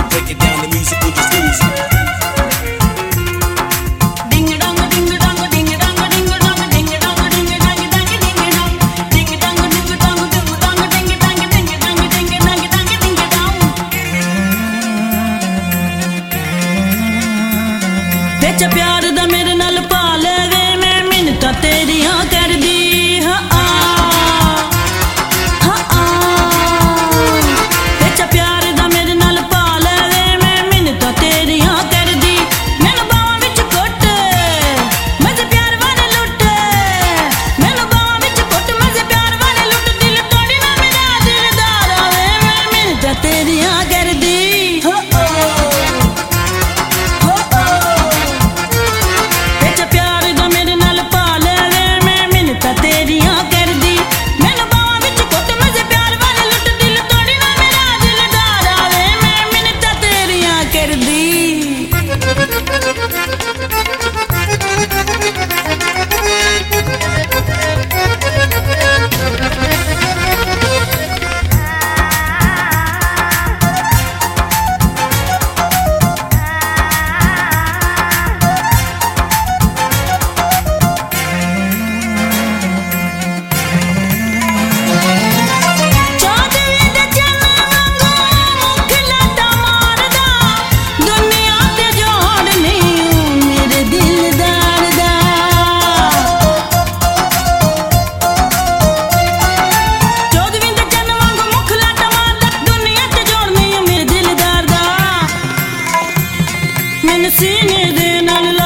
break it down, the music will just lose. बेच प्यार दा मेरे नाल पा ले वे मैं मिन्नतां तेरियां करदी बेच प्यार दा मेरे नाल पा ले वे मैं मिन्नतां तेरियां करदी मैनू बावां विच कुट मजे प्यार वाले लुट मैनू बावां विच कुट मजे प्यार वाले लुट दिल तोड़ी ना मेरा दिलदार आवे मैं मिन्नतां तेरियां करदी सीने दे नाल